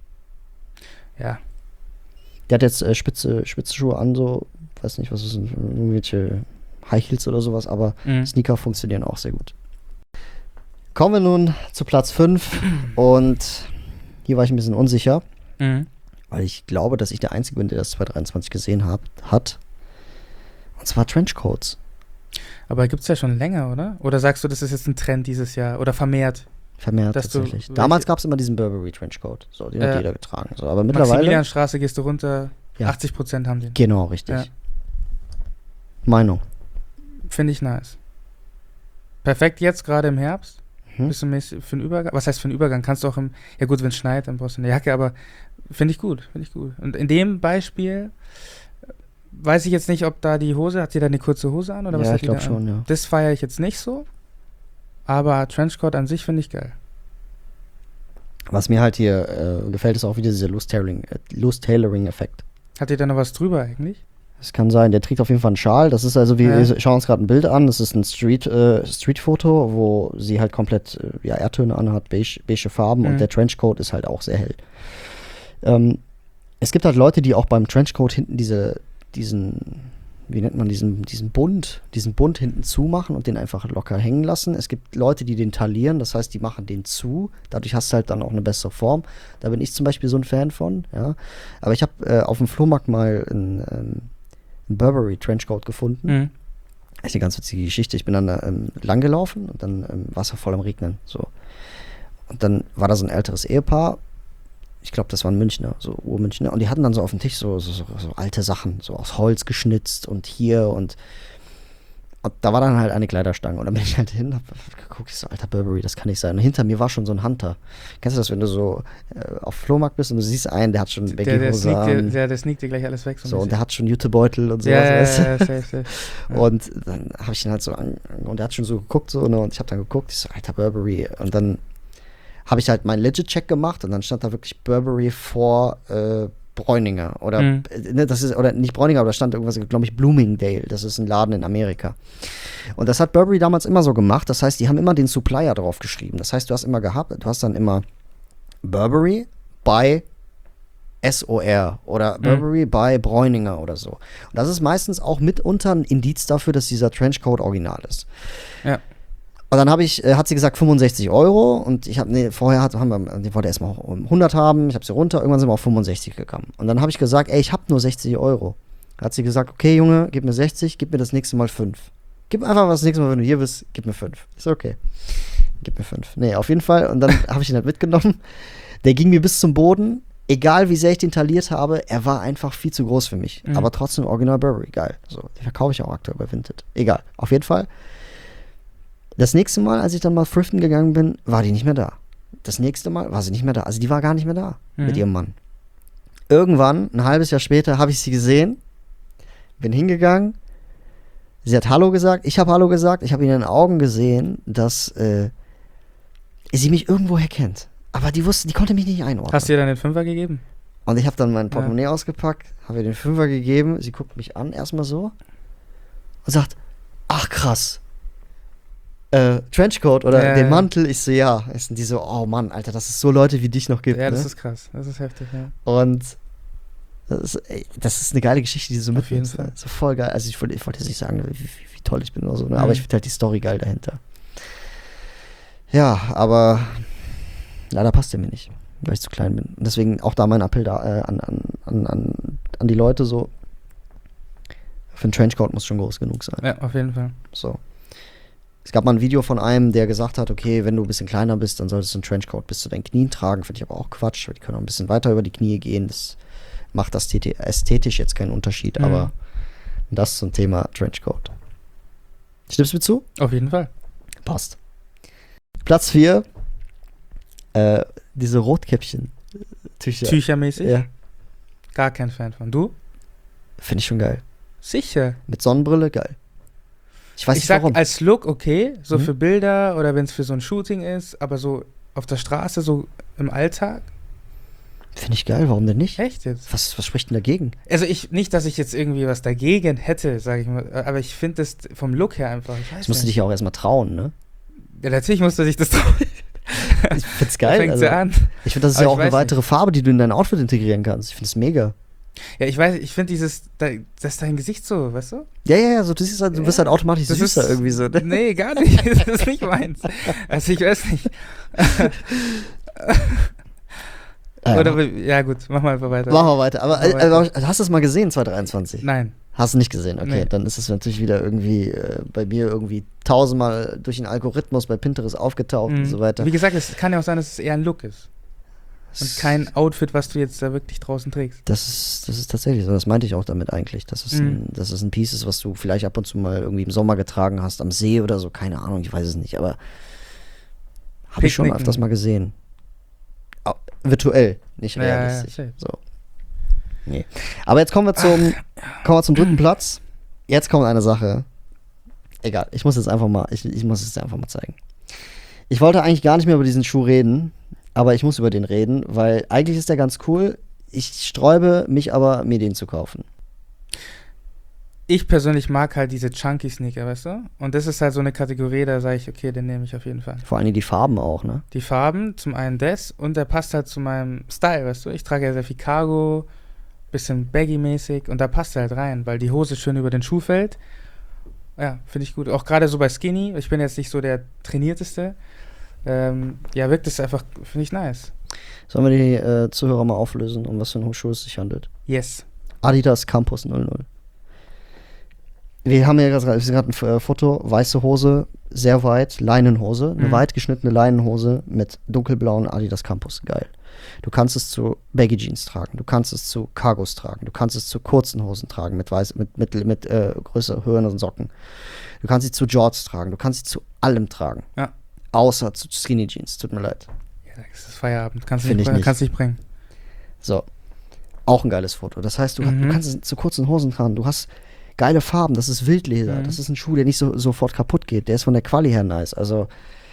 Ja. Der hat jetzt äh, spitze, spitze Schuhe an, so, weiß nicht, was ist denn, irgendwelche High Heels oder sowas, aber Mhm. Sneaker funktionieren auch sehr gut. Kommen wir nun zu Platz fünf und hier war ich ein bisschen unsicher, Mhm. weil ich glaube, dass ich der Einzige bin, der das zwanzig dreiundzwanzig gesehen hab, hat. Und zwar Trenchcoats. Aber gibt's ja schon länger, oder? Oder sagst du, das ist jetzt ein Trend dieses Jahr? Oder vermehrt? Vermehrt Dass du tatsächlich. welche- Damals gab es immer diesen Burberry Trenchcoat. So, den Ja. hat jeder getragen. So, aber mittlerweile. Maximilianstraße gehst du runter, Ja. achtzig Prozent haben den. Genau, richtig. Ja. Meinung. Finde ich nice. Perfekt jetzt, gerade im Herbst. Hm? Bisschen mäßig für einen Übergang. Was heißt für einen Übergang? Kannst du auch im, ja gut, wenn es schneit, dann brauchst du eine Jacke, aber finde ich gut, finde ich gut. Und in dem Beispiel äh, weiß ich jetzt nicht, ob da die Hose, hat die da eine kurze Hose an oder was Ja, hat ich die da glaube an? schon, ja. Das feiere ich jetzt nicht so, aber Trenchcoat an sich finde ich geil. Was mir halt hier äh, gefällt, ist auch wieder dieser Loose Tailoring, äh, Loose Tailoring-Effekt. Hat die da noch was drüber eigentlich? Das kann sein, der trägt auf jeden Fall einen Schal. Das ist also, wie Ja. wir schauen uns gerade ein Bild an. Das ist ein Street, äh, Street-Foto, wo sie halt komplett äh, ja, Erdtöne anhat, beige, beige Farben Mhm. und der Trenchcoat ist halt auch sehr hell. Ähm, es gibt halt Leute, die auch beim Trenchcoat hinten diese, diesen, wie nennt man diesen, diesen Bund, diesen Bund hinten zumachen und den einfach locker hängen lassen. Es gibt Leute, die den taillieren, das heißt, die machen den zu. Dadurch hast du halt dann auch eine bessere Form. Da bin ich zum Beispiel so ein Fan von, ja. Aber ich habe äh, auf dem Flohmarkt mal einen, ähm, einen Burberry Trenchcoat gefunden. Mhm. Das ist eine ganz witzige Geschichte. Ich bin dann da ähm, langgelaufen und dann ähm, war es voll am Regnen. So. Und dann war da so ein älteres Ehepaar. Ich glaube, das waren Münchner, so Urmünchner. Und die hatten dann so auf dem Tisch so, so, so, so alte Sachen, so aus Holz geschnitzt und hier und, und da war dann halt eine Kleiderstange. Und dann bin ich halt hin, hab geguckt, ich so, alter Burberry, das kann nicht sein. Und hinter mir war schon so ein Hunter. Kennst du das, wenn du so äh, auf Flohmarkt bist und du siehst einen, der hat schon Der, der, Baggy-Hose sneakt dir, an. der, der sneakt dir gleich alles weg. So, ein So, und bisschen. der hat schon Jutebeutel und sowas. ja, ja, weißt du? ja, ja, safe, safe. Ja. Und dann habe ich ihn halt so an, und er hat schon so geguckt, so, ne, und ich habe dann geguckt, ich so, alter Burberry. Und dann habe ich halt meinen Legit-Check gemacht und dann stand da wirklich Burberry vor äh, Bräuninger. Oder, Mhm. äh, ne, das ist, oder nicht Bräuninger, aber da stand irgendwas, glaube ich, Bloomingdale. Das ist ein Laden in Amerika. Und das hat Burberry damals immer so gemacht. Das heißt, die haben immer den Supplier drauf geschrieben. Das heißt, du hast immer gehabt, du hast dann immer Burberry by S O R oder Mhm. Burberry by Bräuninger oder so. Und das ist meistens auch mitunter ein Indiz dafür, dass dieser Trenchcoat original ist. Ja. Und dann habe ich, äh, hat sie gesagt fünfundsechzig Euro und ich habe, nee, vorher hat, haben wir, die wollte erstmal hundert haben, ich habe sie runter, irgendwann sind wir auf fünfundsechzig gekommen. Und dann habe ich gesagt, ey, ich habe nur sechzig Euro. Da hat sie gesagt, okay, Junge, gib mir sechzig, gib mir das nächste Mal fünf. Gib einfach was das nächste Mal, wenn du hier bist, gib mir fünf. Ist okay. Gib mir fünf. Nee, auf jeden Fall. Und dann habe ich ihn halt mitgenommen. Der ging mir bis zum Boden. Egal wie sehr ich den tailliert habe, er war einfach viel zu groß für mich. Mhm. Aber trotzdem Original Burberry, geil. So, die verkaufe ich auch aktuell bei Vinted. Egal, auf jeden Fall. Das nächste Mal, als ich dann mal thriften gegangen bin, war die nicht mehr da. Das nächste Mal war sie nicht mehr da. Also die war gar nicht mehr da Mhm. mit ihrem Mann. Irgendwann, ein halbes Jahr später, habe ich sie gesehen, bin hingegangen, sie hat Hallo gesagt, ich habe Hallo gesagt, ich habe in ihren Augen gesehen, dass äh, sie mich irgendwoher kennt. Aber die wusste, die konnte mich nicht einordnen. Hast du ihr dann den Fünfer gegeben? Und ich habe dann mein Portemonnaie ausgepackt, habe ihr den Fünfer gegeben, sie guckt mich an erstmal so und sagt, ach krass, äh, Trenchcoat oder Ja, den ja. Mantel. Ich so, ja. Ist die so, oh Mann, Alter, dass es so Leute wie dich noch gibt. Ja, das ne? ist krass. Das ist heftig, ja. Und das ist, ey, das ist eine geile Geschichte, die du so Auf jeden mitnimmst. Fall. Ne? So voll geil. Also ich wollte ich wollte jetzt nicht sagen, wie, wie, wie toll ich bin oder so, ne? Mhm. Aber ich finde halt die Story geil dahinter. Ja, aber leider passt der mir nicht, weil ich zu klein bin. Und deswegen auch da mein Appell da, äh, an, an, an, an, an die Leute so, für einen Trenchcoat muss schon groß genug sein. Ja, auf jeden Fall. So. Es gab mal ein Video von einem, der gesagt hat, okay, wenn du ein bisschen kleiner bist, dann solltest du einen Trenchcoat bis zu deinen Knien tragen. Finde ich aber auch Quatsch, weil die können auch ein bisschen weiter über die Knie gehen. Das macht das ästhetisch jetzt keinen Unterschied, Mhm. aber das zum Thema Trenchcoat. Stimmst du mir zu? Auf jeden Fall. Passt. Platz vier, äh, diese Rotkäppchen-Tücher. Tüchermäßig? Ja, Gar kein Fan von. Du? finde ich schon geil. Sicher. Mit Sonnenbrille, geil. Ich weiß Ich nicht sag warum. als Look okay, so Mhm. für Bilder oder wenn es für so ein Shooting ist, aber so auf der Straße, so im Alltag. Finde ich geil, warum denn nicht? Echt jetzt? Was, was spricht denn dagegen? Also ich, nicht, dass ich jetzt irgendwie was dagegen hätte, sage ich mal, aber ich finde das vom Look her einfach, ich weiß Das musst du nicht. dich ja auch erstmal trauen, ne? Ja, natürlich musste sich das trauen. Ich find's Da geil. fängt Also, sie an. ich finde, das ist Aber ja ich auch eine weiß weitere Farbe, die du in dein Outfit integrieren kannst. Ich finde es mega. Ja, ich weiß, ich finde dieses, da, das ist dein Gesicht so, weißt du? Ja, ja, ja, so, du, siehst halt, du Ja. wirst halt automatisch Das süßer ist- irgendwie so. Ne? Nee, gar nicht. Das ist nicht meins. Also ich weiß nicht. Ja, Oder, wir- ja gut, mach mal einfach weiter. machen wir weiter. Aber, Machen wir äh, aber weiter. hast du es mal gesehen, zwanzig dreiundzwanzig? Nein. Hast du nicht gesehen, okay. Nee. Dann ist es natürlich wieder irgendwie äh, bei mir irgendwie tausendmal durch den Algorithmus bei Pinterest aufgetaucht und Mhm. so weiter. Wie gesagt, es kann ja auch sein, dass es eher ein Look ist. Und kein Outfit, was du jetzt da wirklich draußen trägst. Das ist, das ist tatsächlich so, das meinte ich auch damit eigentlich. Dass es, Mhm. ein, dass es ein Piece ist, was du vielleicht ab und zu mal irgendwie im Sommer getragen hast, am See oder so, keine Ahnung, ich weiß es nicht, aber habe ich schon Picknicken. öfters mal gesehen. Au- virtuell, nicht Ja, ja, realistisch. safe. so. Nee. Aber jetzt kommen wir zum, kommen wir zum dritten Platz. Jetzt kommt eine Sache. Egal, ich muss jetzt einfach mal, ich, ich muss es dir einfach mal zeigen. Ich wollte eigentlich gar nicht mehr über diesen Schuh reden, aber ich muss über den reden, weil eigentlich ist der ganz cool. Ich sträube mich aber, mir den zu kaufen. Ich persönlich mag halt diese Chunky Sneaker, weißt du? Und das ist halt so eine Kategorie, da sage ich, okay, den nehme ich auf jeden Fall. Vor allem die Farben auch, ne? Die Farben, zum einen das und der passt halt zu meinem Style, weißt du? Ich trage ja sehr viel Cargo, bisschen baggy-mäßig und da passt er halt rein, weil die Hose schön über den Schuh fällt. Ja, finde ich gut. Auch gerade so bei Skinny, ich bin jetzt nicht so der Trainierteste. Ähm, ja, wirkt es einfach, finde ich nice. Sollen wir die äh, Zuhörer mal auflösen, um was für einen Schuh es sich handelt? Yes. Adidas Campus null null. Wir haben ja gerade wir sehen gerade ein äh, Foto, weiße Hose, sehr weit, Leinenhose, eine Mhm. weit geschnittene Leinenhose mit dunkelblauen Adidas Campus. Geil. Du kannst es zu Baggy Jeans tragen, du kannst es zu Cargos tragen, du kannst es zu kurzen Hosen tragen mit weiß, mit, mit, mit äh, größer, höheren Socken. Du kannst sie zu Jorts tragen, du kannst sie zu allem tragen. Ja. Außer zu Skinny Jeans, tut mir leid. Ja, das ist Feierabend. Kannst du Find nicht, ich bringen- nicht. kannst nicht bringen. So. Auch ein geiles Foto. Das heißt, du, Mhm. du kannst es zu kurzen Hosen tragen. Du hast geile Farben. Das ist Wildleder. Mhm. Das ist ein Schuh, der nicht so, sofort kaputt geht. Der ist von der Quali her nice. Also,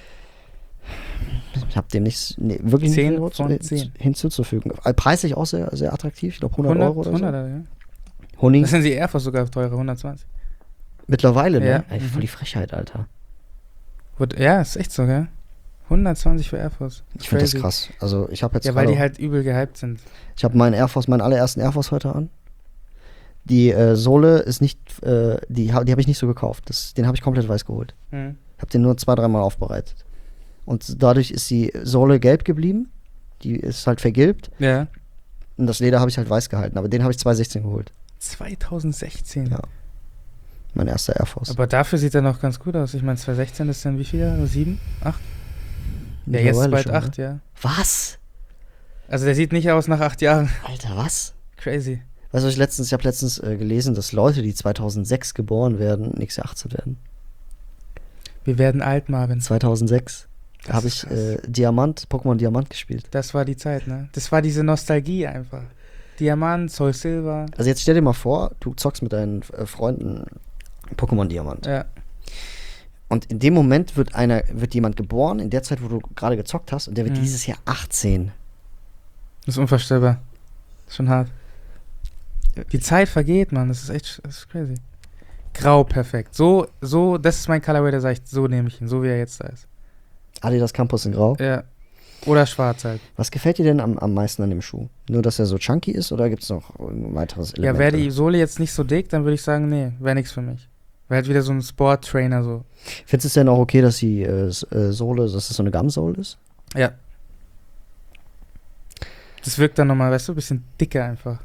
ich habe dem nichts, nee, wirklich Zehn nicht von hin- zehn. hinzuzufügen. Äh, Preislich auch sehr, sehr attraktiv. Ich glaube hundert, hundert, Euro oder hundert, so. ja. Honig. Das sind die Air Force sogar teurer, hundertzwanzig. Mittlerweile, ne? Ja. Ey, voll Mhm. die Frechheit, Alter. Wird- Ja, ist echt so, gell? hundertzwanzig für Air Force. Ich finde das Crazy. krass. Also, ich habe jetzt Ja, weil gerade- die halt übel gehypt sind. Ich habe meinen Air Force, meinen allerersten Air Force heute an. Die äh, Sohle ist nicht, äh, die, ha- die habe ich nicht so gekauft. Das, den habe ich komplett weiß geholt. Mhm. Habe den nur zwei, dreimal aufbereitet. Und dadurch ist die Sohle gelb geblieben. Die ist halt vergilbt. Ja. Und das Leder habe ich halt weiß gehalten. Aber den habe ich zwanzig sechzehn geholt. zwanzig sechzehn. Ja. Mein erster Air Force. Aber dafür sieht er noch ganz gut aus. Ich meine, zwanzig sechzehn ist dann wie viel Jahre? Sieben? Acht? Ja, jetzt Mittlerweile bald schon, acht, ne? ja. Was? Also der sieht nicht aus nach acht Jahren. Alter, was? Crazy. Weißt du, was ich letztens, ich habe letztens äh, gelesen, dass Leute, die zweitausendsechs geboren werden, nächstes Jahr achtzehn werden. Wir werden alt, Marvin. zweitausendsechs. Da Das habe ist ich krass. äh, Diamant, Pokémon Diamant gespielt. Das war die Zeit, ne? Das war diese Nostalgie einfach. Diamant, Soul Silver. Also jetzt stell dir mal vor, du zockst mit deinen äh, Freunden Pokémon Diamant. Ja. Und in dem Moment wird einer, wird jemand geboren, in der Zeit, wo du gerade gezockt hast, und der wird Mhm. dieses Jahr achtzehn. Das ist unvorstellbar. Das ist schon hart. Die Zeit vergeht, Mann. Das ist echt das ist crazy. Grau, perfekt. So, so, das ist mein Colorway, da sag ich, so nehme ich ihn, so wie er jetzt da ist. Adidas Campus in Grau. Ja. Oder schwarz halt. Was gefällt dir denn am, am meisten an dem Schuh? Nur, dass er so chunky ist, oder gibt es noch ein weiteres Element? Ja, wäre die Sohle jetzt nicht so dick, dann würde ich sagen, nee, wäre nichts für mich. Wäre halt wieder so ein Sport-Trainer so. Findest du es denn auch okay, dass die äh, S- äh, Sohle, dass das so eine Gumsole ist? Ja. Das wirkt dann nochmal, weißt du, ein bisschen dicker einfach.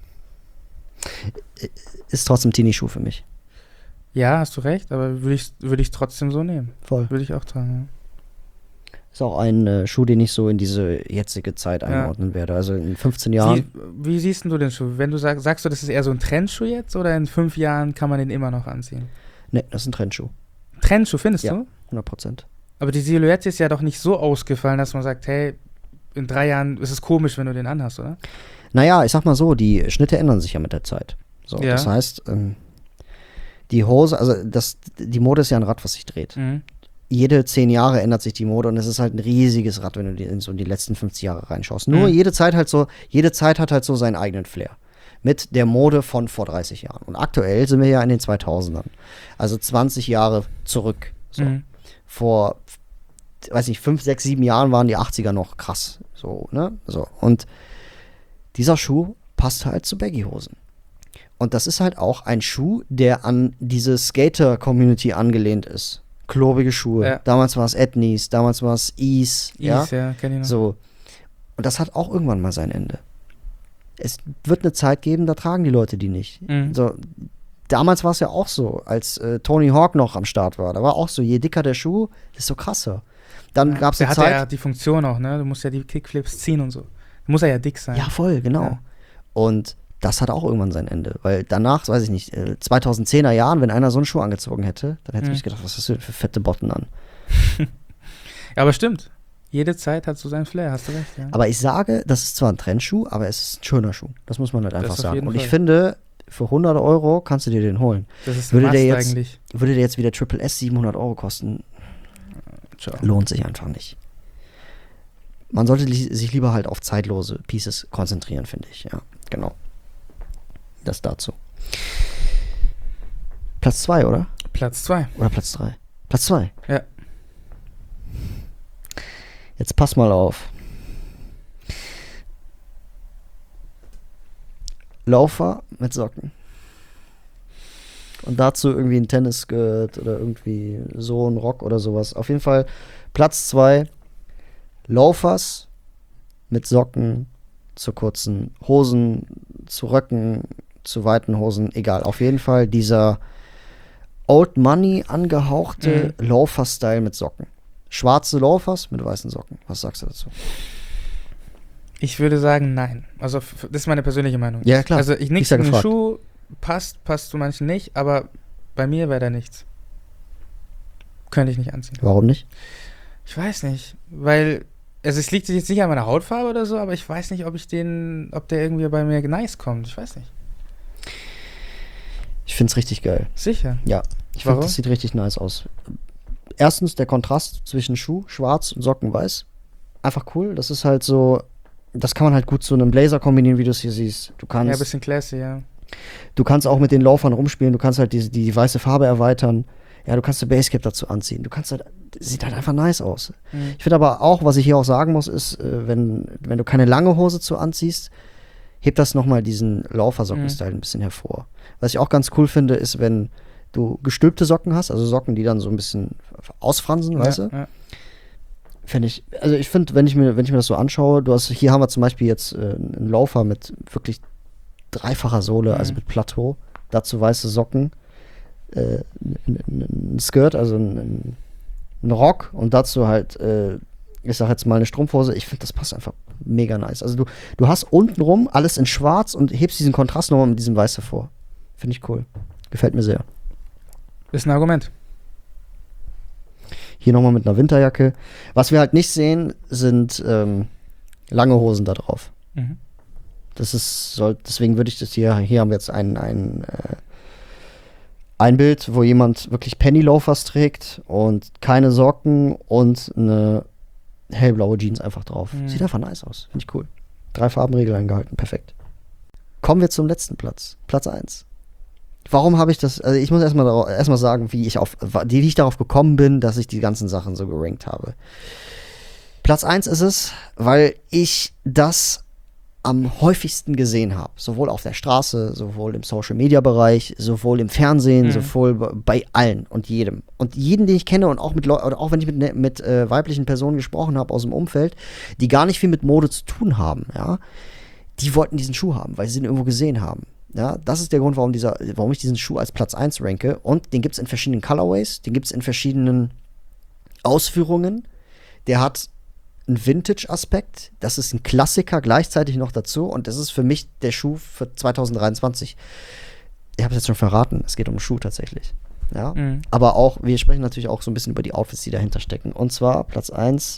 Ist trotzdem Teenie-Schuh für mich. Ja, hast du recht, aber würde ich, würde ich trotzdem so nehmen. Voll. Würde ich auch tragen, Ist auch ein äh, Schuh, den ich so in diese jetzige Zeit einordnen ja. werde. Also in fünfzehn Jahren. Sie, wie siehst du den Schuh? Wenn du sag, sagst du, das ist eher so ein Trendschuh jetzt oder in fünf Jahren kann man den immer noch anziehen? Nee, das ist ein Trendschuh. Trendschuh, findest ja, du? hundert Prozent. Aber die Silhouette ist ja doch nicht so ausgefallen, dass man sagt, hey, in drei Jahren ist es komisch, wenn du den anhast, oder? Naja, ich sag mal so, die Schnitte ändern sich ja mit der Zeit. So, ja. Das heißt, ähm, die Hose, also das, die Mode ist ja ein Rad, was sich dreht. Mhm. Jede zehn Jahre ändert sich die Mode und es ist halt ein riesiges Rad, wenn du die, in so die letzten fünfzig Jahre reinschaust. Nur mhm. jede Zeit halt so, jede Zeit hat halt so seinen eigenen Flair. Mit der Mode von vor dreißig Jahren. Und aktuell sind wir ja in den zweitausendern. Also zwanzig Jahre zurück. So. Mhm. Vor, weiß nicht, fünf, sechs, sieben Jahren waren die achtziger noch krass. So, ne? So. Und dieser Schuh passt halt zu Baggy-Hosen. Und das ist halt auch ein Schuh, der an diese Skater-Community angelehnt ist. Klobige Schuhe. Ja. Damals war es Etnies, damals war es Ease. Ease, ja, ja kenn ich noch. So. Und das hat auch irgendwann mal sein Ende. Es wird eine Zeit geben, da tragen die Leute die nicht. Mhm. So, damals war es ja auch so, als äh, Tony Hawk noch am Start war. Da war auch so, je dicker der Schuh, desto krasser. Dann ja, gab es eine der Zeit. hat ja die Funktion auch, ne? Du musst ja die Kickflips ziehen und so. Da muss er ja dick sein. Ja, voll, genau. Ja. Und das hat auch irgendwann sein Ende. Weil danach, weiß ich nicht, äh, zweitausendzehner Jahren, wenn einer so einen Schuh angezogen hätte, dann hätte Mhm. ich gedacht, was hast du denn für fette Botten an? Ja, aber stimmt. Jede Zeit hat so seinen Flair, hast du recht, ja. Aber ich sage, das ist zwar ein Trendschuh, aber es ist ein schöner Schuh. Das muss man halt einfach auf sagen. jeden Und ich Fall. finde, für hundert Euro kannst du dir den holen. Das ist ein Würde der Must jetzt- eigentlich. Würde der jetzt wieder Triple S siebenhundert Euro kosten, Ciao. lohnt sich einfach nicht. Man sollte li- sich lieber halt auf zeitlose Pieces konzentrieren, finde ich. Ja, genau. Das dazu. Platz zwei, oder? Platz zwei. Oder Platz drei? Platz zwei. Ja. Jetzt pass mal auf. Laufer mit Socken. Und dazu irgendwie ein Tennisskirt oder irgendwie so ein Rock oder sowas. Auf jeden Fall Platz zwei. Loafers mit Socken zu kurzen Hosen, zu Röcken, zu weiten Hosen, egal. Auf jeden Fall dieser Old Money angehauchte Mhm. Loafer-Style mit Socken. Schwarze Loafers mit weißen Socken. Was sagst du dazu? Ich würde sagen, nein. Also, f- das ist meine persönliche Meinung. Ja, klar. Also, ich nichts ja in den gefragt. Schuh passt, passt zu manchen nicht, aber bei mir wäre da nichts. Könnte ich nicht anziehen. Warum nicht? Ich weiß nicht, weil, also es liegt jetzt nicht an meiner Hautfarbe oder so, aber ich weiß nicht, ob ich den, ob der irgendwie bei mir nice kommt. Ich weiß nicht. Ich find's richtig geil. Sicher. Ja, ich finde, Warum? das sieht richtig nice aus. Erstens der Kontrast zwischen Schuh, schwarz und Socken, weiß. Einfach cool. Das ist halt so, das kann man halt gut zu einem Blazer kombinieren, wie du es hier siehst. Du Ja, kannst, ein bisschen classy, ja. du kannst auch mit den Laufern rumspielen. Du kannst halt die, die weiße Farbe erweitern. Ja, du kannst eine Basecap dazu anziehen. Du kannst halt, sieht halt einfach nice aus. Mhm. Ich finde aber auch, was ich hier auch sagen muss, ist, äh, wenn, wenn du keine lange Hose zu anziehst, hebt das nochmal diesen Laufersocken-Style ein bisschen hervor. Was ich auch ganz cool finde, ist, wenn du gestülpte Socken hast, also Socken, die dann so ein bisschen ausfransen, weißt ja, du? ja. Finde ich, also ich finde, wenn ich mir, wenn ich mir das so anschaue, du hast, hier haben wir zum Beispiel jetzt äh, einen Laufer mit wirklich dreifacher Sohle, Mhm. also mit Plateau, dazu weiße Socken, äh, ein, ein Skirt, also ein, ein Rock und dazu halt, äh, ich sag jetzt mal eine Strumpfhose. Ich finde, das passt einfach mega nice. Also du, du hast untenrum alles in schwarz und hebst diesen Kontrast nochmal mit diesem Weiß hervor. Finde ich cool. Gefällt mir sehr. Ist ein Argument. Hier nochmal mit einer Winterjacke. Was wir halt nicht sehen, sind ähm, lange Hosen da drauf. Mhm. Das ist, soll, deswegen würde ich das hier, hier haben wir jetzt ein, ein, äh, ein Bild, wo jemand wirklich Penny-Loafers trägt und keine Socken und eine hellblaue Jeans einfach drauf. Mhm. Sieht einfach nice aus. Finde ich cool. Drei Farbenregel eingehalten. Perfekt. Kommen wir zum letzten Platz. Platz eins. Warum habe ich das, also ich muss erstmal erstmal sagen, wie ich auf, wie ich darauf gekommen bin, dass ich die ganzen Sachen so gerankt habe. Platz eins ist es, weil ich das am häufigsten gesehen habe. Sowohl auf der Straße, sowohl im Social-Media-Bereich, sowohl im Fernsehen, Mhm. sowohl bei allen und jedem. Und jeden, den ich kenne und auch mit Leu- oder auch wenn ich mit, ne- mit äh, weiblichen Personen gesprochen habe aus dem Umfeld, die gar nicht viel mit Mode zu tun haben, ja, die wollten diesen Schuh haben, weil sie ihn irgendwo gesehen haben. Ja, das ist der Grund, warum, dieser, warum ich diesen Schuh als Platz eins ranke. Und den gibt es in verschiedenen Colorways, den gibt es in verschiedenen Ausführungen. Der hat einen Vintage-Aspekt, das ist ein Klassiker gleichzeitig noch dazu und das ist für mich der Schuh für zwanzig dreiundzwanzig. Ich habe es jetzt schon verraten, es geht um einen Schuh tatsächlich. Ja? Mhm. Aber auch, wir sprechen natürlich auch so ein bisschen über die Outfits, die dahinter stecken. Und zwar Platz eins.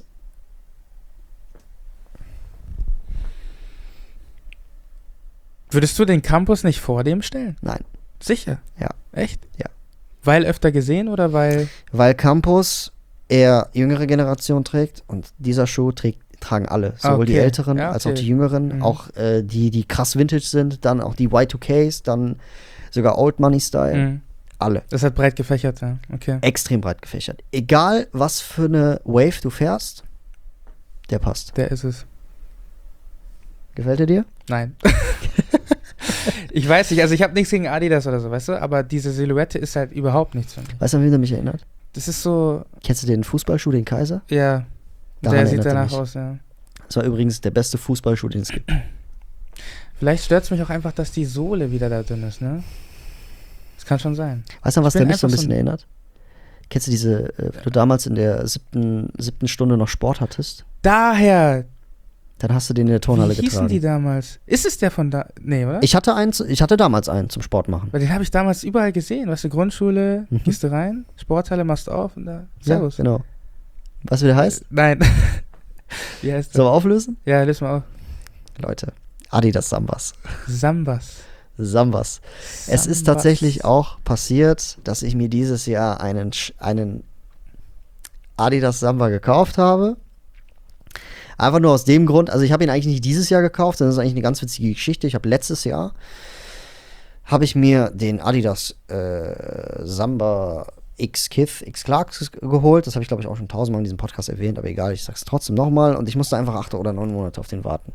Würdest du den Campus nicht vor dem stellen? Nein. Sicher? Ja. Echt? Ja. Weil öfter gesehen oder weil... Weil Campus eher jüngere Generation trägt und dieser Schuh trägt, tragen alle. Sowohl Okay. die Älteren Ja, als auch okay. die Jüngeren. Mhm. Auch äh, die, die krass Vintage sind, dann auch die Y zwei Ks, dann sogar Old Money Style. Mhm. Alle. Das hat breit gefächert, ja. Okay. Extrem breit gefächert. Egal, was für eine Wave du fährst, der passt. Der ist es. Gefällt er dir? Nein. Ich weiß nicht, also ich habe nichts gegen Adidas oder so, weißt du, aber diese Silhouette ist halt überhaupt nichts für mich. Weißt du, an wen er mich erinnert? Das ist so, Kennst du den Fußballschuh, den Kaiser? ja, Daran der sieht erinnert er danach mich. aus, ja. Das war übrigens der beste Fußballschuh, den es gibt. Vielleicht stört es mich auch einfach, dass die Sohle wieder da drin ist, ne? Das kann schon sein. Weißt du, an was Ich bin der mich so ein einfach bisschen so ein- erinnert? Kennst du diese, äh, wenn du damals in der siebten, siebten Stunde noch Sport hattest? Daher, Dann hast du den in der Turnhalle wie hießen getragen. die damals? Ist es der von da? Nee, oder? Ich hatte einen, zu- ich hatte damals einen zum Sport machen. Weil den habe ich damals überall gesehen, weißt du, Grundschule, Mhm. gehst du rein, Sporthalle machst du auf und da, Ja, servus. genau. Weißt du, wie der heißt? Äh, Nein. Wie heißt der? Sollen wir auflösen? Ja, löst mal auf. Leute, Adidas Sambas. Sambas. Sambas. Es ist Sambas. tatsächlich auch passiert, dass ich mir dieses Jahr einen, Sch- einen Adidas Samba gekauft habe. Einfach nur aus dem Grund, also ich habe ihn eigentlich nicht dieses Jahr gekauft, das ist eigentlich eine ganz witzige Geschichte. Ich habe letztes Jahr, habe ich mir den Adidas äh, Samba X Kith, X Clarks geholt. Das habe ich, glaube ich, auch schon tausendmal in diesem Podcast erwähnt, aber egal, ich sag's trotzdem nochmal. Und ich musste einfach acht oder neun Monate auf den warten.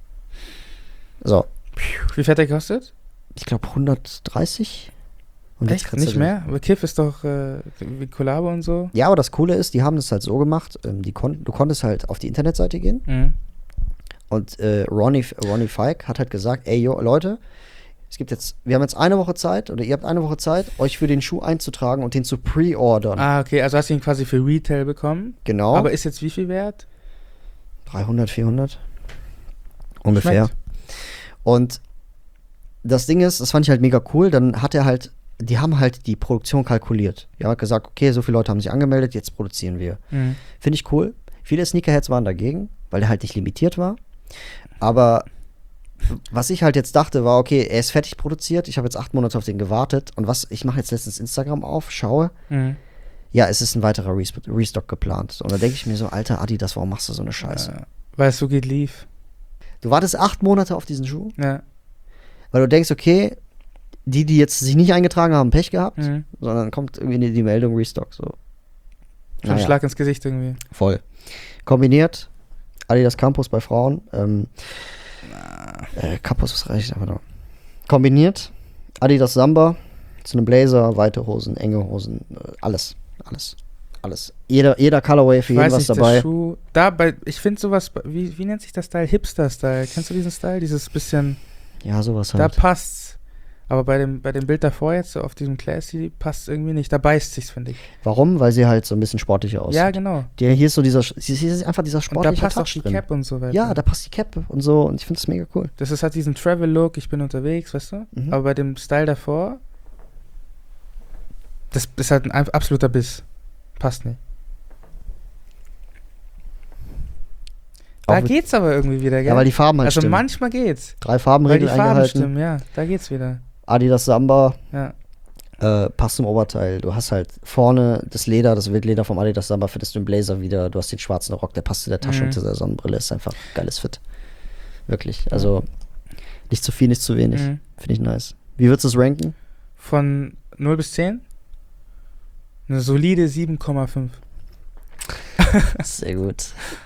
So, Wie viel hat der gekostet? ich glaube hundertdreißig. Und jetzt Echt? kriegst du Nicht den- mehr? Aber Kiff ist doch äh, wie Kollabo und so. Ja, aber das Coole ist, die haben das halt so gemacht, ähm, die kon du konntest halt auf die Internetseite gehen Mhm. und äh, Ronnie, Ronnie Fike hat halt gesagt, ey, yo, Leute, es gibt jetzt, wir haben jetzt eine Woche Zeit, oder ihr habt eine Woche Zeit, euch für den Schuh einzutragen und den zu pre-ordern. Ah, okay, also hast du ihn quasi für Retail bekommen. Genau. Aber ist jetzt wie viel wert? dreihundert, vierhundert. Ungefähr. Schmeckt. Und das Ding ist, das fand ich halt mega cool, dann hat er halt, die haben halt die Produktion kalkuliert. Ja, hat gesagt, okay, so viele Leute haben sich angemeldet, jetzt produzieren wir. Mhm. Finde ich cool. Viele Sneakerheads waren dagegen, weil der halt nicht limitiert war. Aber was ich halt jetzt dachte, war, okay, er ist fertig produziert, ich habe jetzt acht Monate auf den gewartet und was, ich mache jetzt letztens Instagram auf, schaue, Mhm. ja, es ist ein weiterer Res Restock geplant. Und da denke ich mir so, alter Adidas, warum machst du so eine Scheiße? Äh, weil es so geht lief. Du wartest acht Monate auf diesen Schuh, Ja. weil du denkst, okay, die, die jetzt sich nicht eingetragen haben, Pech gehabt, Mhm. sondern kommt irgendwie die, die Meldung Restock, so. Schon ein Naja. Schlag ins Gesicht irgendwie. Voll. Kombiniert, Adidas Campus bei Frauen, ähm, äh, Campus, was reicht einfach noch. Kombiniert, Adidas Samba, zu einem Blazer, weite Hosen, enge Hosen, äh, alles, alles, alles. Jeder, jeder Colorway für Ich jeden weiß was nicht, dabei. der Schuh. Da, bei, ich finde sowas, wie, wie nennt sich das Style? Hipster-Style. Kennst du diesen Style? Dieses bisschen, Ja, sowas da halt. passt's. Aber bei dem, bei dem Bild davor jetzt, so auf diesem Classy, passt irgendwie nicht. Da beißt sich's, finde ich. Warum? Weil sie halt so ein bisschen sportlicher aussieht. Ja, genau. Die, hier ist so dieser, hier ist einfach dieser Und da sportliche passt auch Touch die drin. Cap und so weiter. Ja, da passt die Cap und so und ich finde das mega cool. Das ist halt diesen Travel-Look, ich bin unterwegs, weißt du? Mhm. Aber bei dem Style davor, das ist halt ein absoluter Biss. Passt nicht. Da Auch mit- geht's aber irgendwie wieder, gell? Ja, weil die Farben halt also stimmen. manchmal geht's. Drei Weil die Farbenregeln Farben eingehalten. stimmen, ja. Da geht's wieder. Adidas Samba, Ja. äh, passt zum Oberteil. Du hast halt vorne das Leder, das Wildleder vom Adidas Samba, findest du im Blazer wieder. Du hast den schwarzen Rock, der passt zu der Tasche Mhm. und zu der Sonnenbrille. Ist einfach geiles Fit. Wirklich. Also nicht zu viel, nicht zu wenig. Mhm. Finde ich nice. Wie würdest du es ranken? Von null bis zehn? Eine solide sieben Komma fünf. Sehr gut.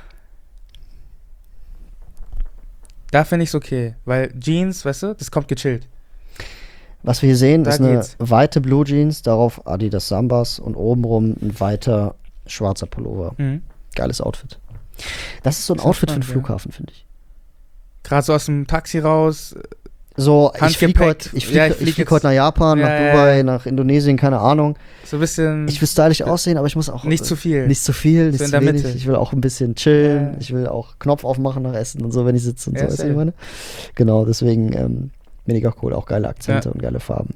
Da finde ich es okay, weil Jeans, weißt du, das kommt gechillt. Was wir hier sehen, Da ist eine geht's. weite Blue Jeans, darauf Adidas Sambas und obenrum ein weiter schwarzer Pullover. Mhm. Geiles Outfit. Das ist so ein Ist Outfit für den entspannt, ja. Flughafen, finde ich. Gerade so aus dem Taxi raus, So, ich fliege Handgepäck. heute ich Ja, flieg, ich flieg ich flieg jetzt- heute nach Japan, Ja, nach ja, Dubai, ja. nach Indonesien, keine Ahnung. So ein bisschen Ich will stylisch aussehen, aber ich muss auch nicht zu viel. nicht zu viel, nicht in zu der wenig. Mitte. Ich will auch ein bisschen chillen. Ja. Ich will auch Knopf aufmachen nach Essen und so, wenn ich sitze und Ja, so. Weißt du, safe. was ich meine? Genau, deswegen ähm, mega cool. Auch geile Akzente Ja. und geile Farben.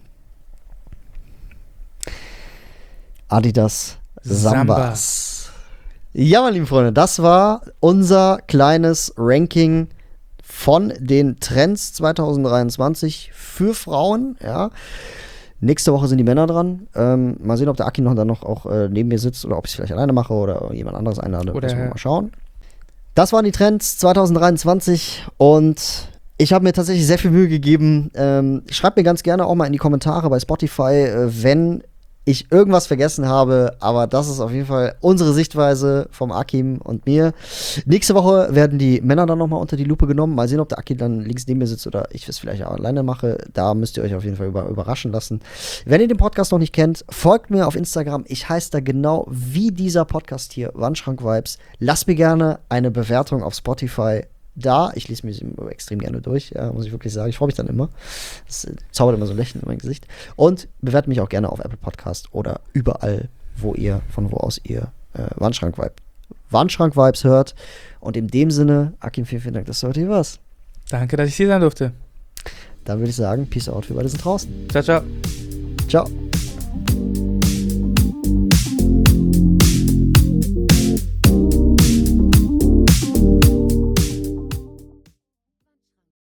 Adidas Sambas. Ja, meine lieben Freunde, das war unser kleines Ranking von den Trends zwanzig dreiundzwanzig für Frauen. Ja. Nächste Woche sind die Männer dran. Ähm, mal sehen, ob der Aki noch dann noch auch äh, neben mir sitzt oder ob ich es vielleicht alleine mache oder jemand anderes einlade. Oder- Müssen wir mal schauen. Das waren die Trends zwanzig dreiundzwanzig und ich habe mir tatsächlich sehr viel Mühe gegeben. Ähm, schreibt mir ganz gerne auch mal in die Kommentare bei Spotify, äh, wenn ich irgendwas vergessen habe, aber das ist auf jeden Fall unsere Sichtweise vom Akim und mir. Nächste Woche werden die Männer dann nochmal unter die Lupe genommen. Mal sehen, ob der Akim dann links neben mir sitzt oder ich es vielleicht auch alleine mache. Da müsst ihr euch auf jeden Fall über, überraschen lassen. Wenn ihr den Podcast noch nicht kennt, folgt mir auf Instagram. Ich heiße da genau wie dieser Podcast hier, Wandschrank Vibes. Lasst mir gerne eine Bewertung auf Spotify da. Ich lese mir sie immer extrem gerne durch, ja, muss ich wirklich sagen. Ich freue mich dann immer. Das äh, zaubert immer so ein Lächeln in mein Gesicht. Und bewertet mich auch gerne auf Apple Podcast oder überall, wo ihr, von wo aus ihr äh, Wandschrank Vibe, Wandschrank Vibes hört. Und in dem Sinne, Akim, vielen, vielen Dank, dass du heute hier warst. Danke, dass ich hier sein durfte. Dann würde ich sagen, Peace out, wir beide sind draußen. Ciao, ciao. Ciao.